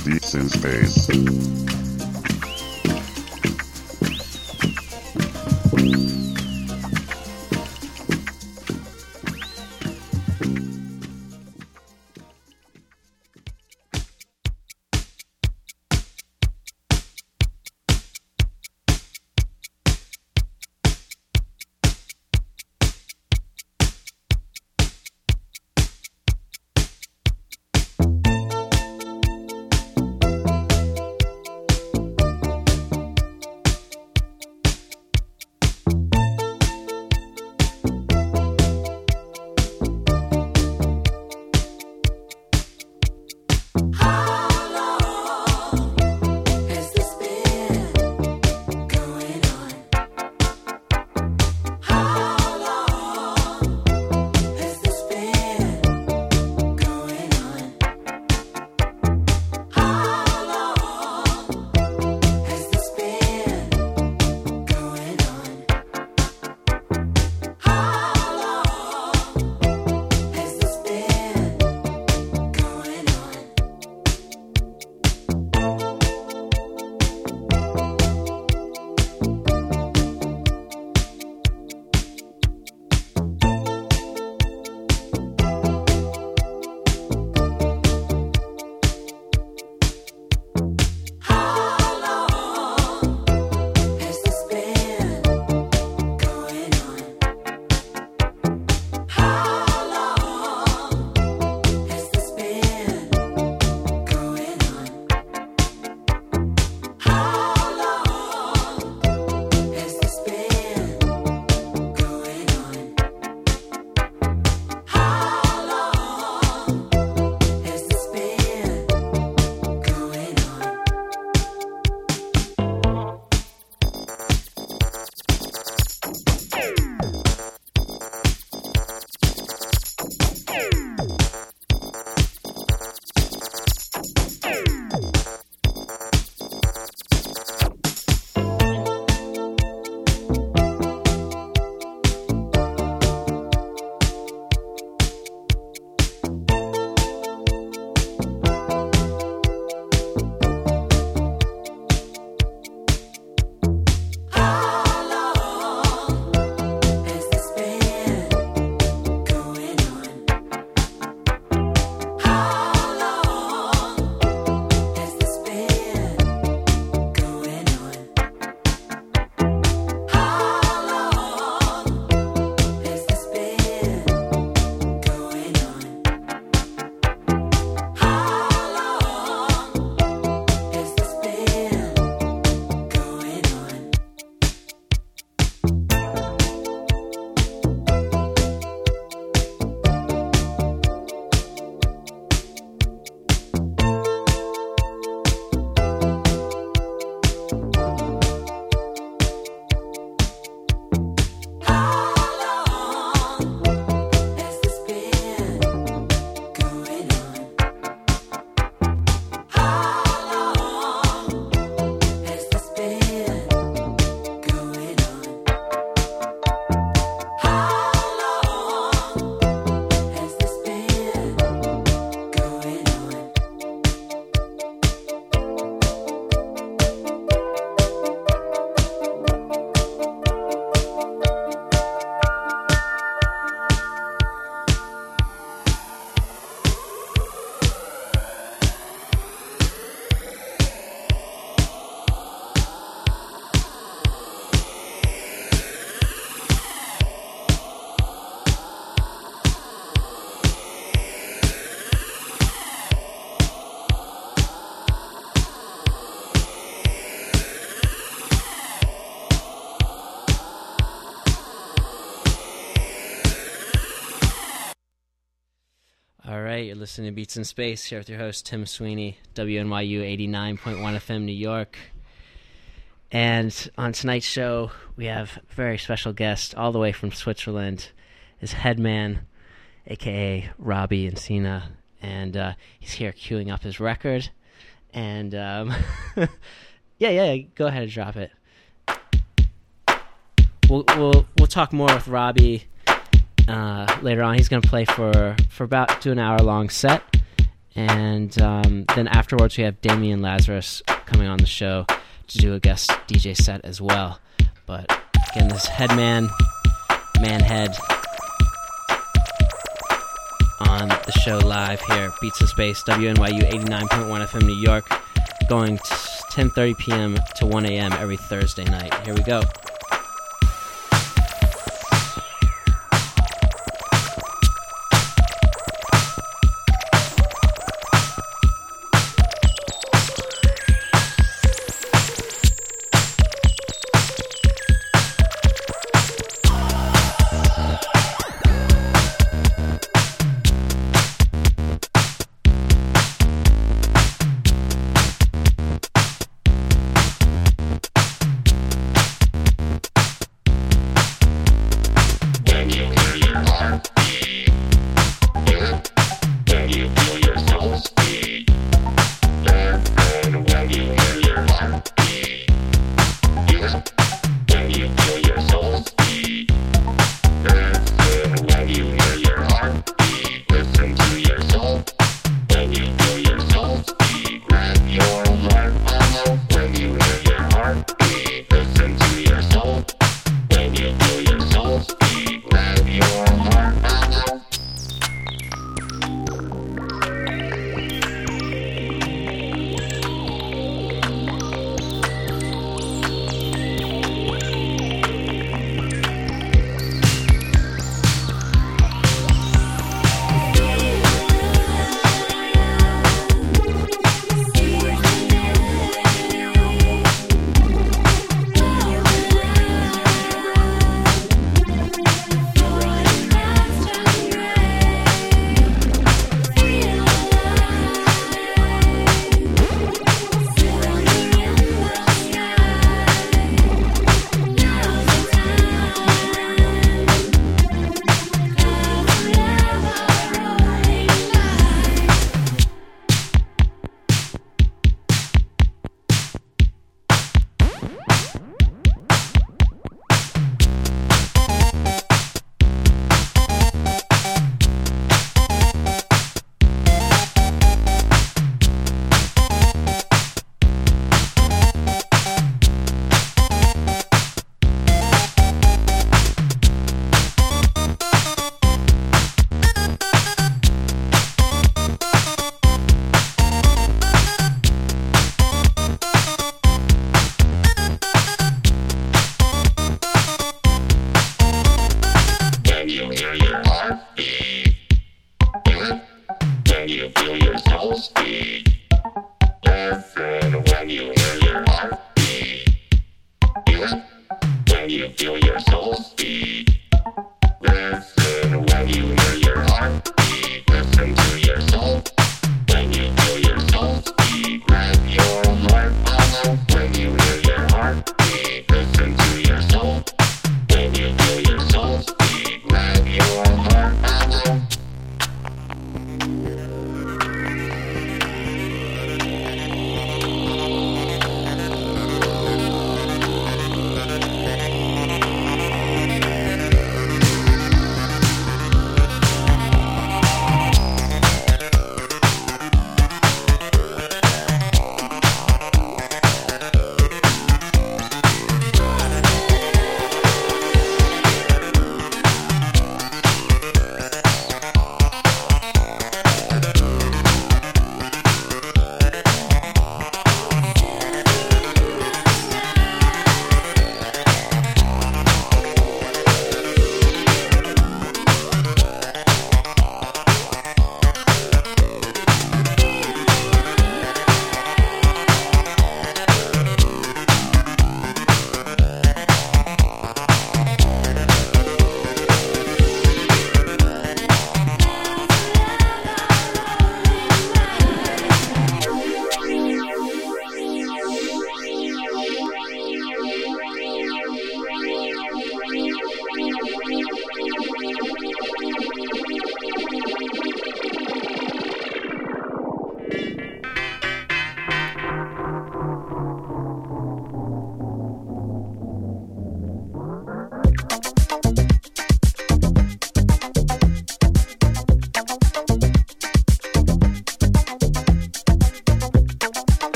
Beats in Space. You're listening to Beats in Space here with your host, Tim Sweeney, WNYU 89.1 FM, New York. And on tonight's show, we have a very special guest all the way from Switzerland, his Headman, a.k.a. Robbie Encina. And he's here queuing up his record. And, yeah, go ahead and drop it. We'll talk more with Robbie later on. He's going to play for about do an hour-long set. And then afterwards we have Damian Lazarus coming on the show to do a guest DJ set as well. But again, this Headman, Manhead, on the show live here, Beats in Space, WNYU 89.1 FM New York, going 10:30 p.m. to 1 a.m. every Thursday night. Here we go.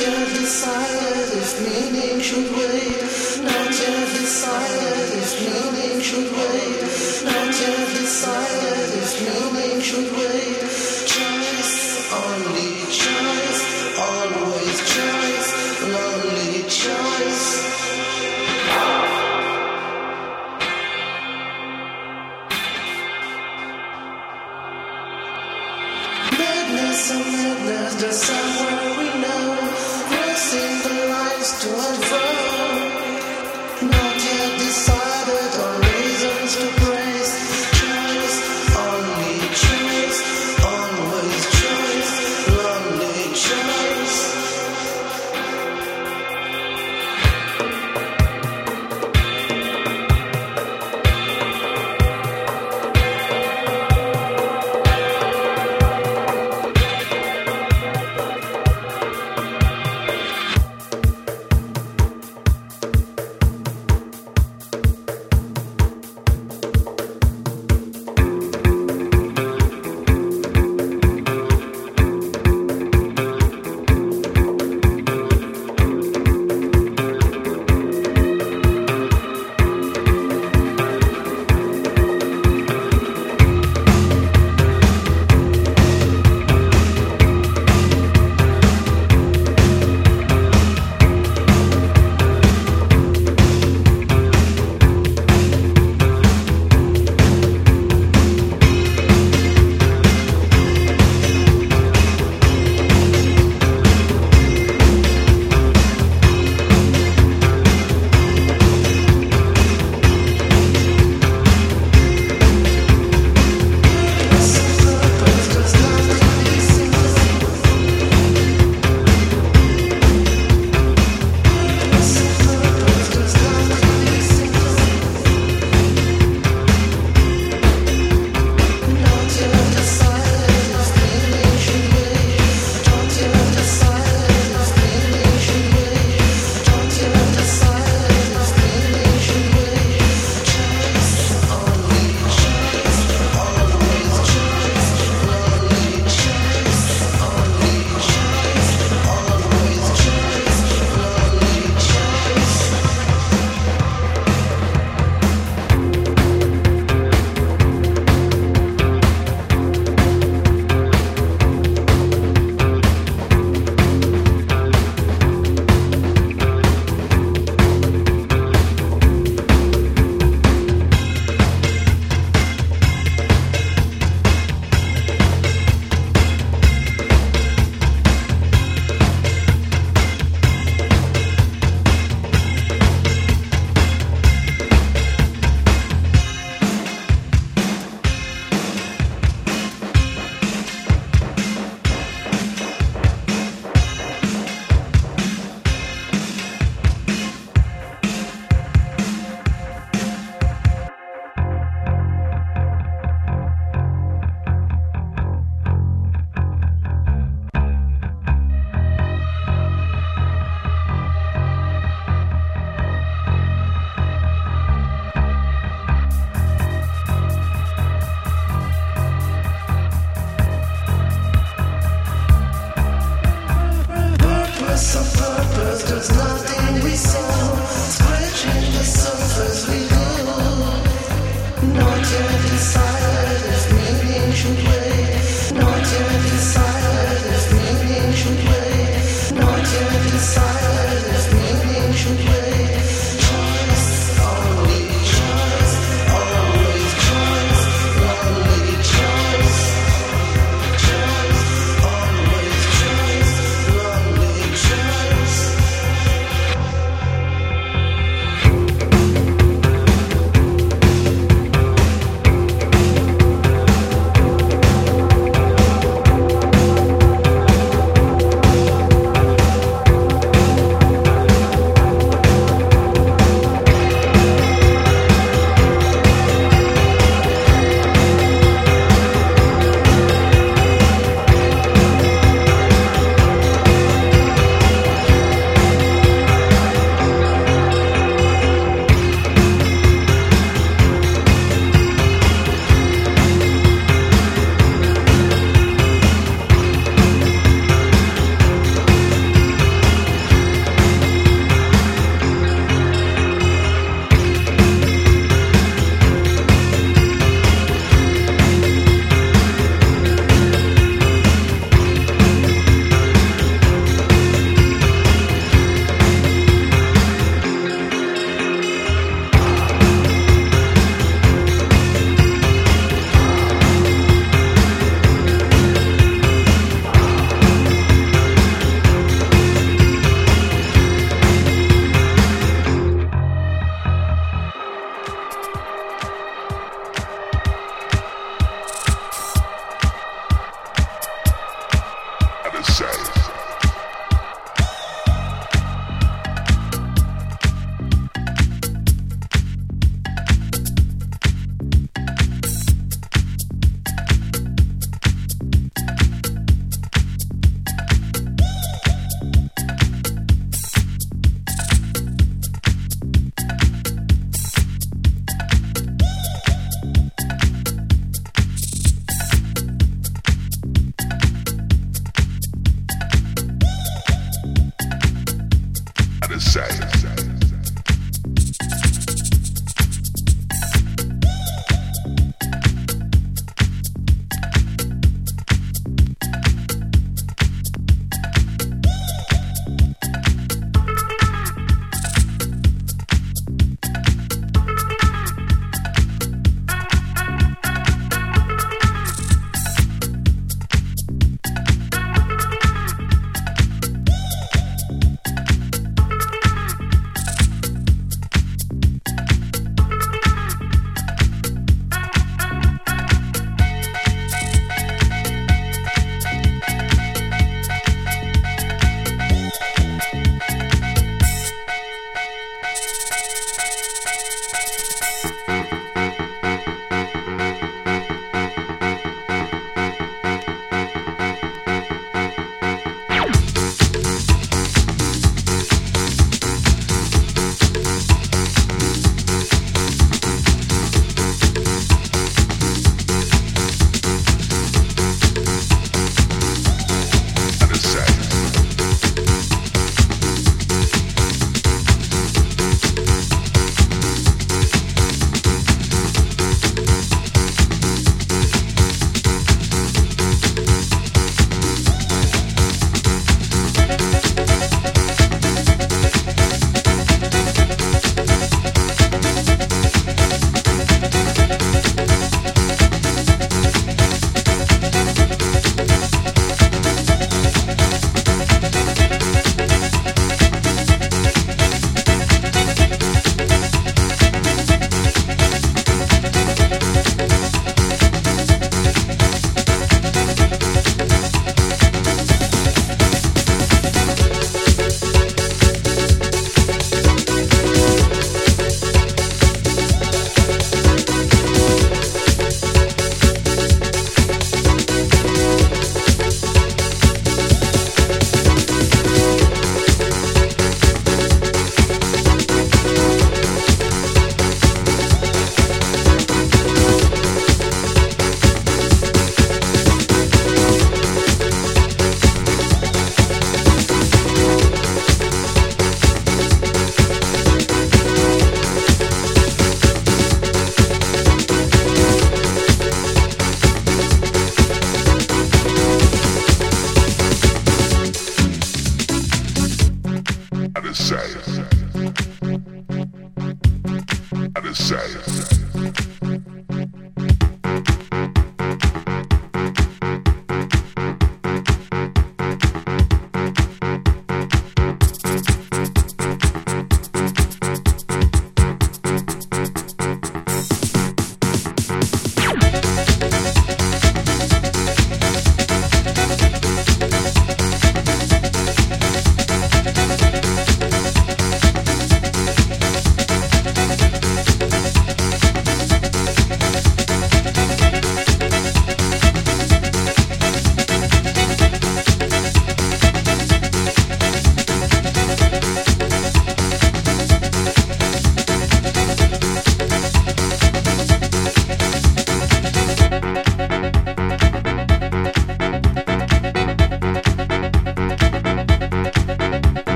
yet decided if meaning should wait. Not yet decided if meaning should wait. Not yet decided if meaning should wait. Choice, only choice, always choice, lonely choice. Madness, oh madness, there's somewhere we know, crossing the lines to unfold. Not yet decided on reasons to praise. Choice, only choice, always choice, lonely choice.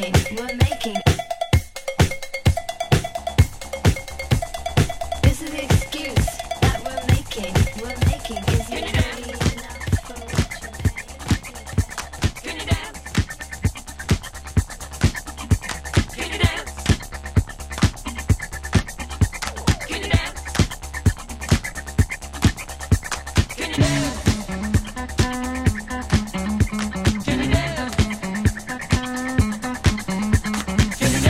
Can you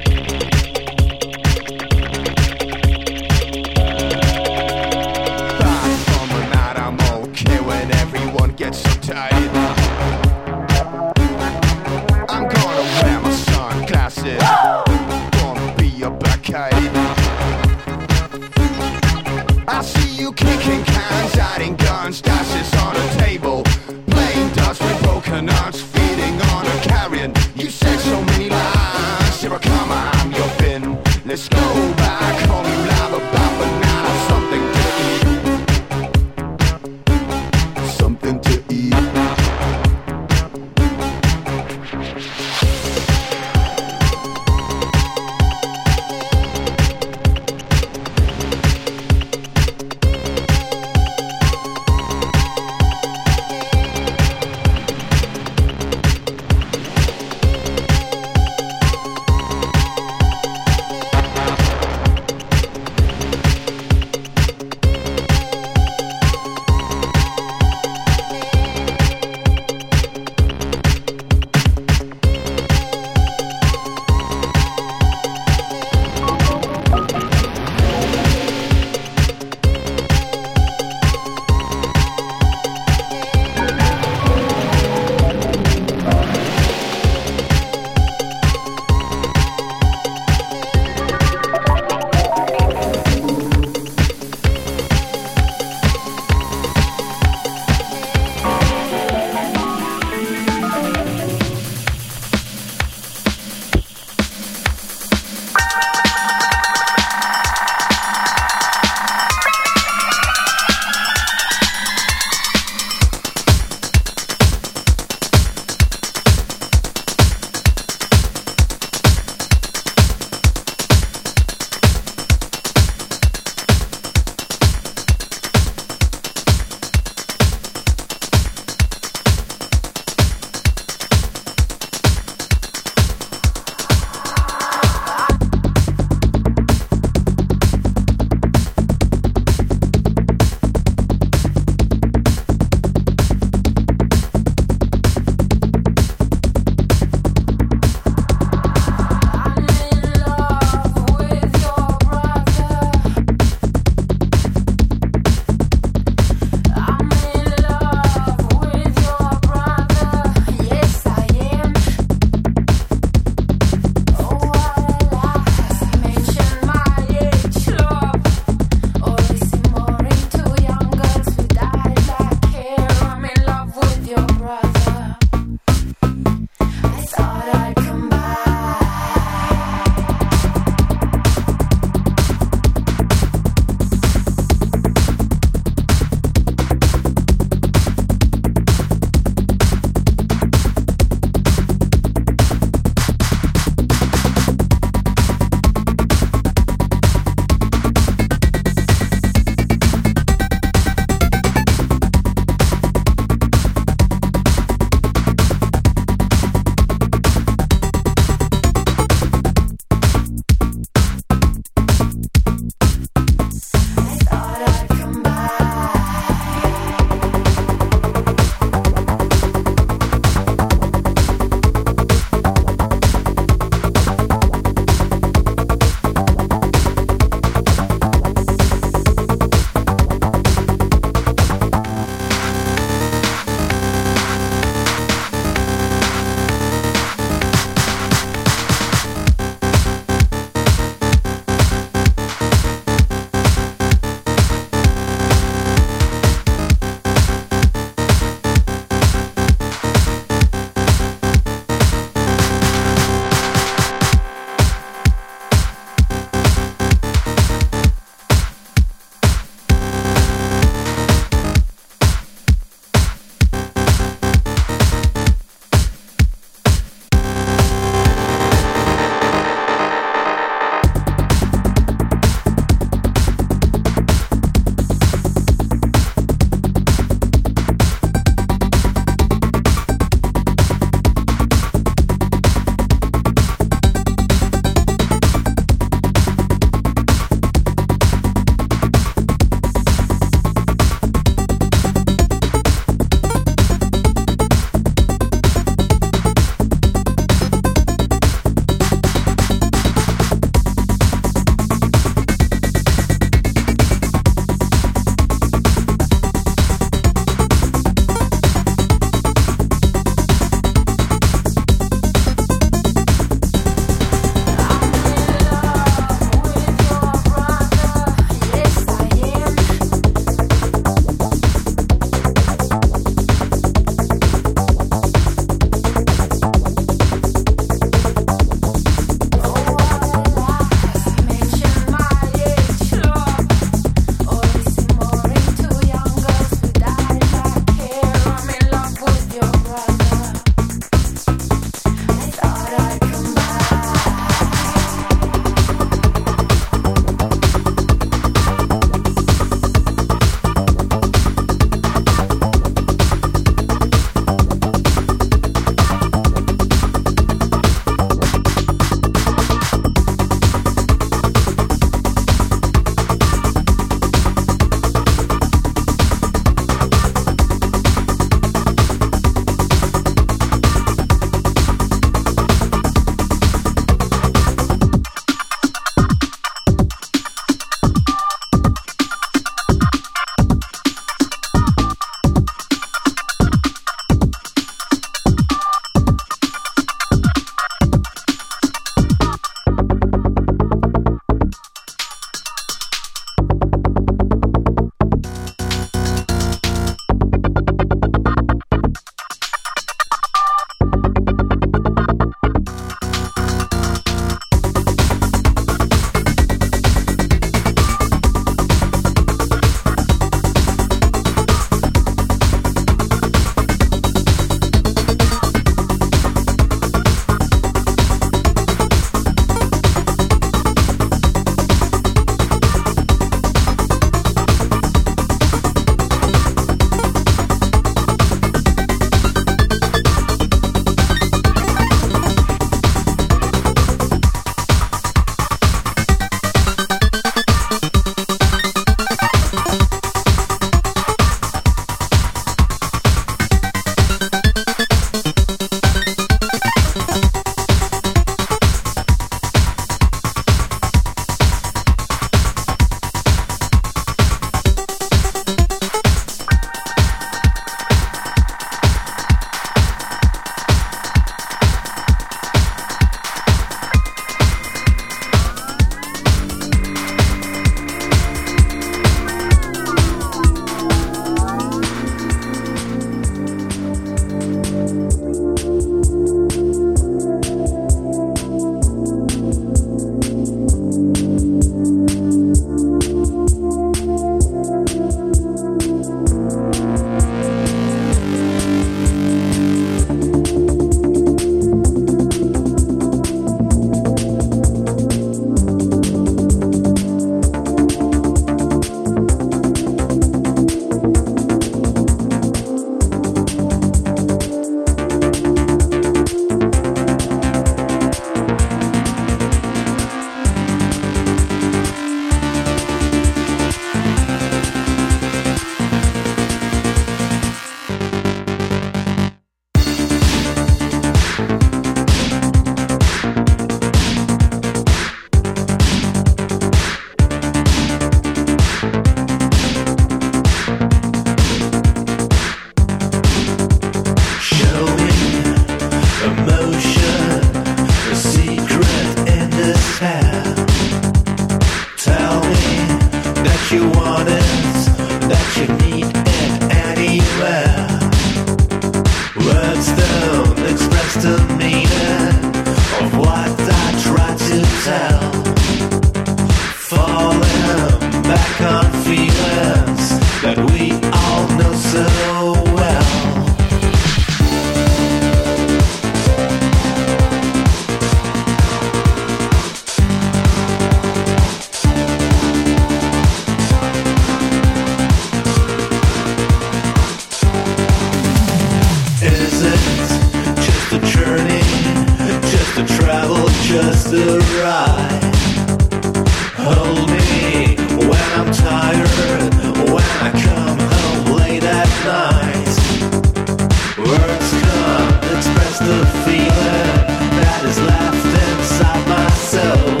just the right. Hold me when I'm tired, when I come home late at night. Words come to express the feeling that is left inside my soul.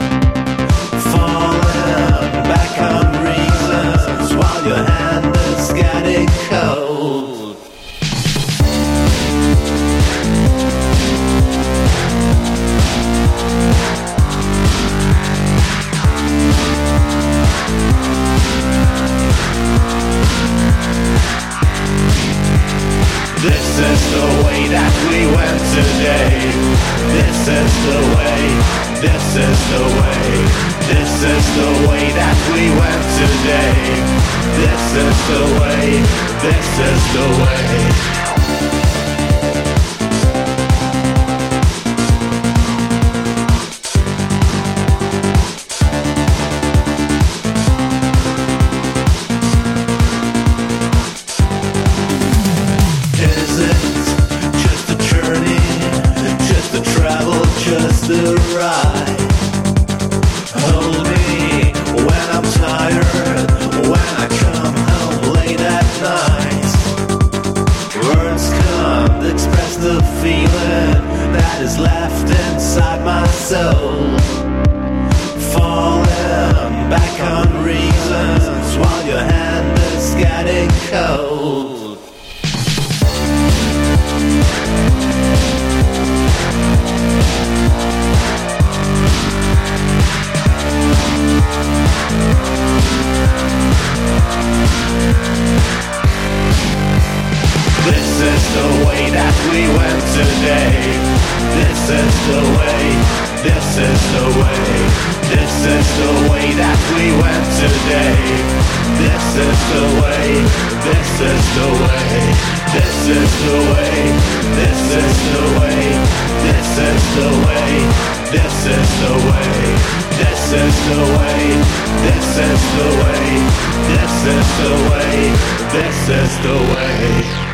Falling back on reasons while your hand is getting cold. This is the way that we went today. This is the way, this is the way. This is the way that we went today. This is the way, this is the way. Just the right. Hold me when I'm tired, when I come home late at night. Words come to express the feeling that is left inside my soul. Falling back on reasons while your hand is getting cold. This is the way that we went today. This is the way, this is the way. This is the way that we went today. This is the way, this is the way. This is the way, this is the way. This is the way, this is the way. This is the way, this is the way. This is the way, this is the way.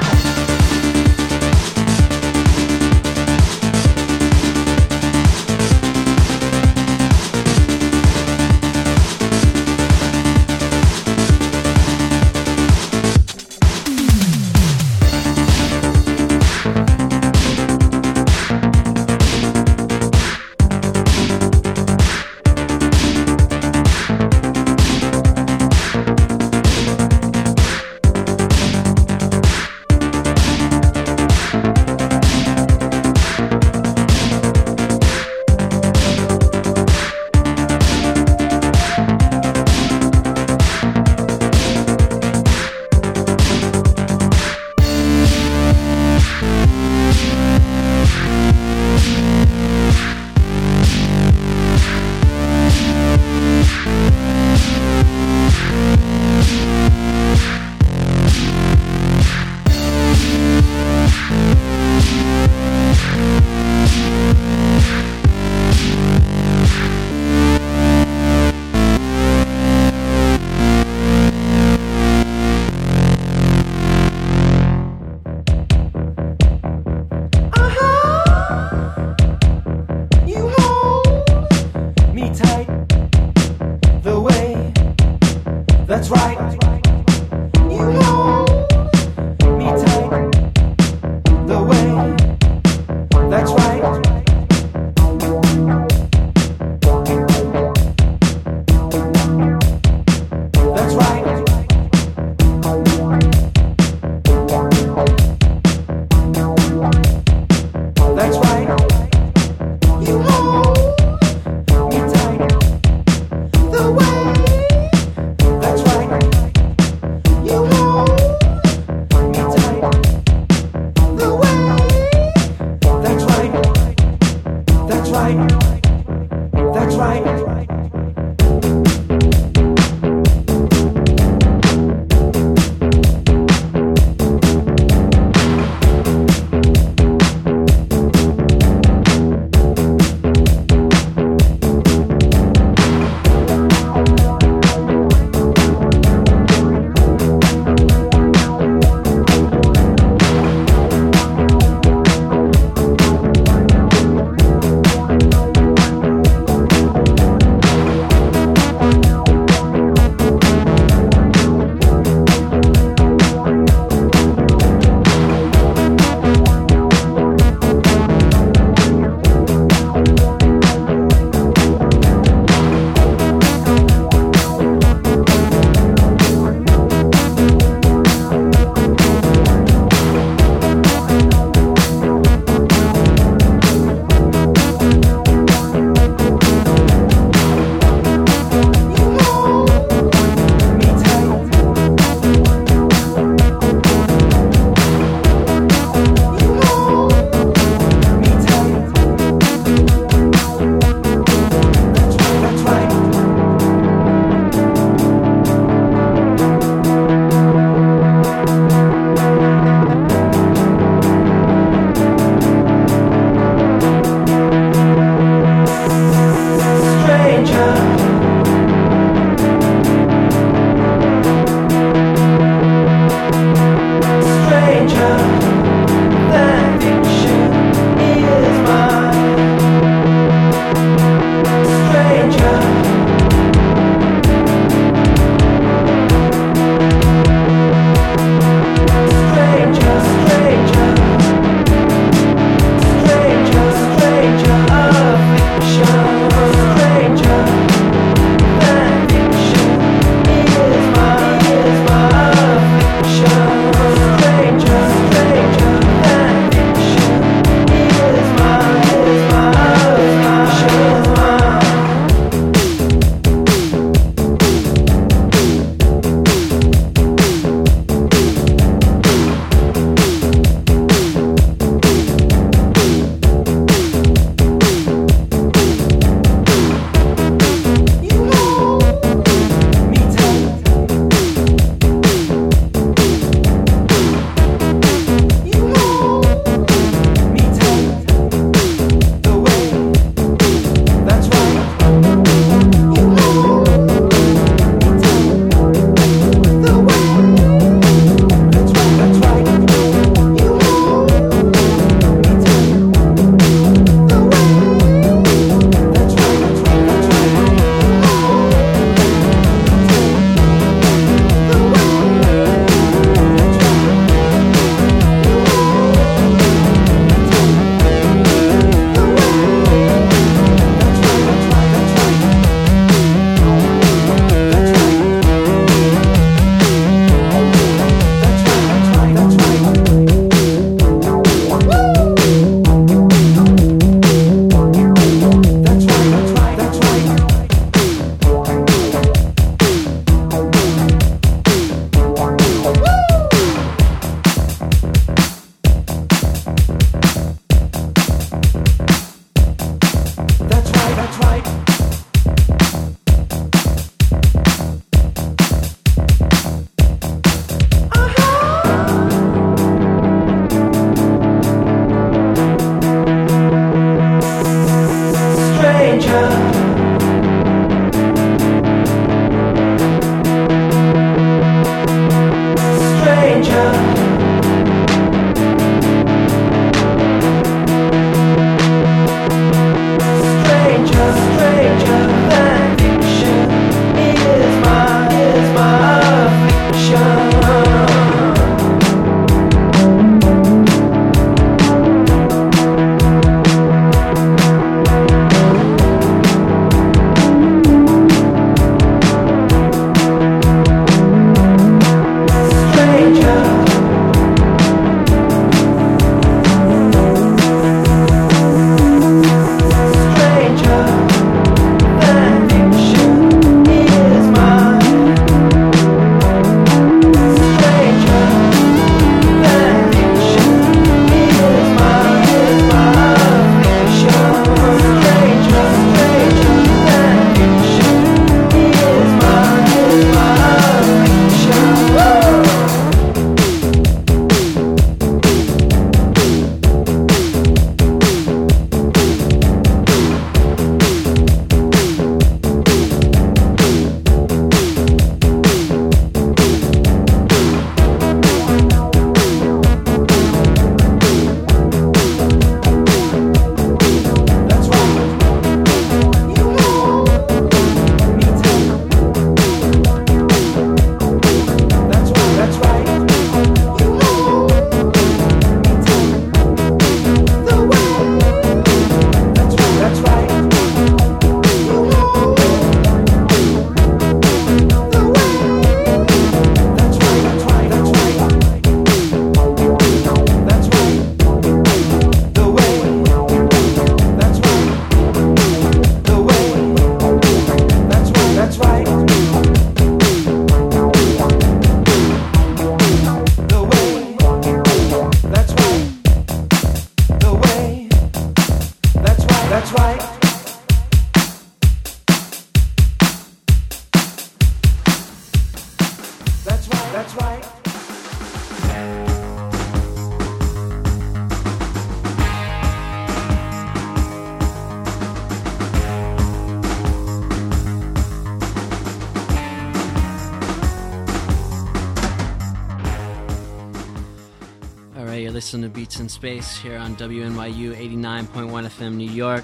Listen to Beats in Space here on WNYU 89.1 FM New York.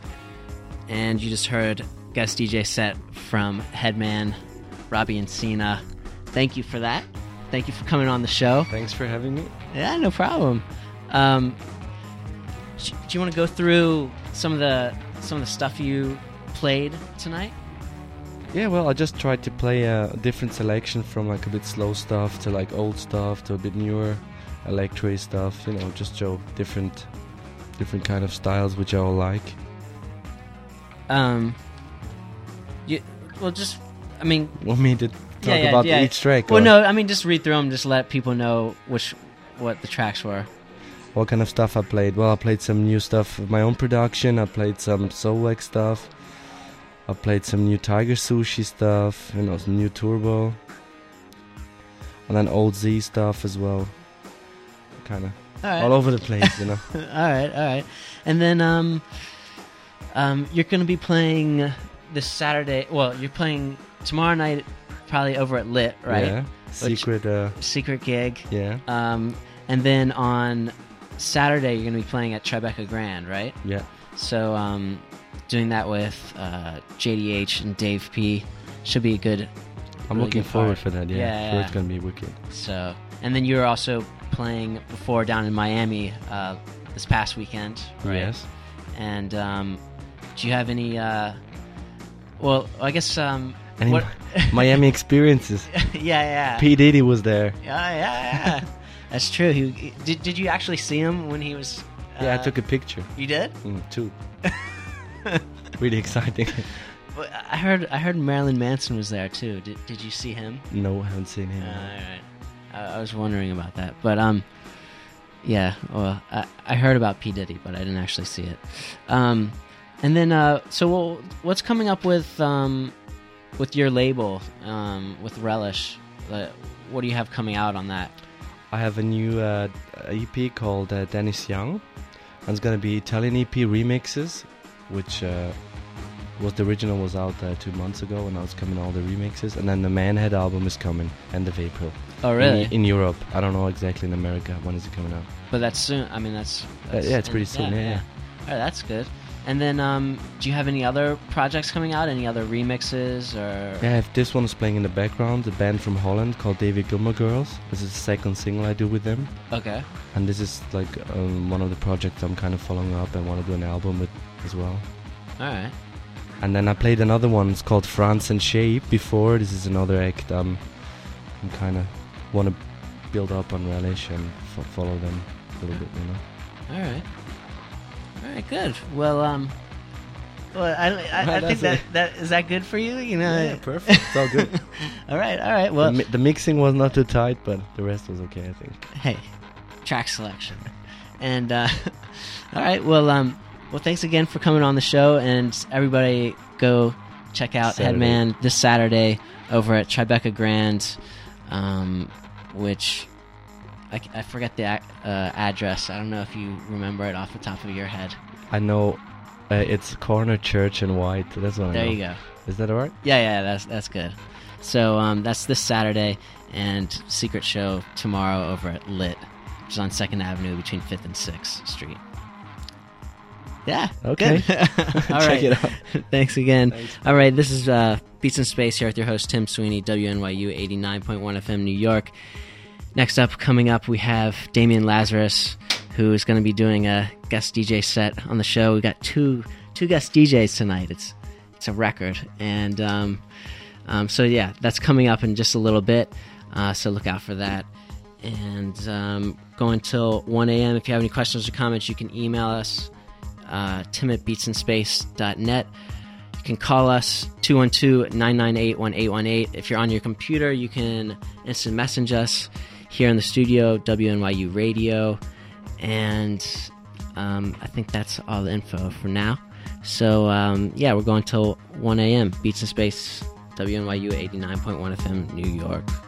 And you just heard guest DJ set from Headman, Robbie Encina. Thank you for that. Thank you for coming on the show. Thanks for having me. Yeah, no problem. Do you want to go through some of the stuff you played tonight? Yeah, well, I just tried to play a different selection from like a bit slow stuff to like old stuff to a bit newer electro stuff, you know, just show different kind of styles which I all like. Want me to talk about each track? Well, no, I mean just read through them, just let people know what the tracks were. What kind of stuff I played? Well, I played some new stuff of my own production. I played some Soulwax stuff. I played some new Tiger Sushi stuff, you know, some new Turbo, and then old Z stuff as well. Kind of all over the place, you know. all right. And then you're going to be playing this Saturday. Well, you're playing tomorrow night, probably over at Lit, right? Yeah. Secret gig. Yeah. And then on Saturday, you're going to be playing at Tribeca Grand, right? Yeah. So doing that with JDH and Dave P. should be a good. I'm looking forward for that. Yeah. Sure, it's going to be wicked. So, and then you're also playing before down in Miami this past weekend, right? Yes. And do you have any well, I guess what Miami experiences? Yeah. P. Diddy was there. Yeah. That's true. Did you actually see him when he was yeah, I took a picture. You did? Two. Really exciting. Well, I heard Marilyn Manson was there too. Did you see him? No, I haven't seen him. All right. I was wondering about that, but yeah. Well, I heard about P. Diddy, but I didn't actually see it. And then, so what's coming up with your label, with Relish? What do you have coming out on that? I have a new EP called Dennis Young. And it's gonna be Italian EP remixes, which was the original was out 2 months ago, and now it's coming all the remixes. And then the Manhead album is coming end of April. Oh, really? In Europe. I don't know exactly in America when is it coming out. But that's soon. I mean, that's yeah, it's pretty soon. Yeah. All right, that's good. And then, do you have any other projects coming out? Any other remixes or? Yeah, I have this one is playing in the background. A band from Holland called David Gilmour Girls. This is the second single I do with them. Okay. And this is like one of the projects I'm kind of following up and want to do an album with as well. All right. And then I played another one. It's called France and Shape. Before, this is another act. I'm kind of want to build up on Relish and follow them a little bit, you know. All right. All right, good. Well, I think that is that good for you? You know. Yeah, perfect. It's all good. All right. Well, the mixing was not too tight, but the rest was okay, I think. Hey, track selection, and all right. Well, thanks again for coming on the show, and everybody go check out Headman this Saturday over at Tribeca Grand, which. I forget the address. I don't know if you remember it off the top of your head. I know it's Corner Church and White. That's what I know. There you go. Is that all right? Yeah, that's good. So that's this Saturday, and secret show tomorrow over at Lit, which is on 2nd Avenue between 5th and 6th Street. Yeah. Okay. All right. Check it out. Thanks again. Thanks. All right. This is Beats in Space here with your host Tim Sweeney, WNYU 89.1 FM New York. Next up, coming up, we have Damian Lazarus, who is going to be doing a guest DJ set on the show. We got two guest DJs tonight. It's a record, and so yeah, that's coming up in just a little bit. So look out for that. And going till 1 a.m. If you have any questions or comments, you can email us tim@beatsinspace.net. You can call us 212-998-1818. If you're on your computer, you can instant message us here in the studio, WNYU Radio, and I think that's all the info for now. So yeah, we're going till 1 a.m. Beats in Space, WNYU 89.1 FM, New York.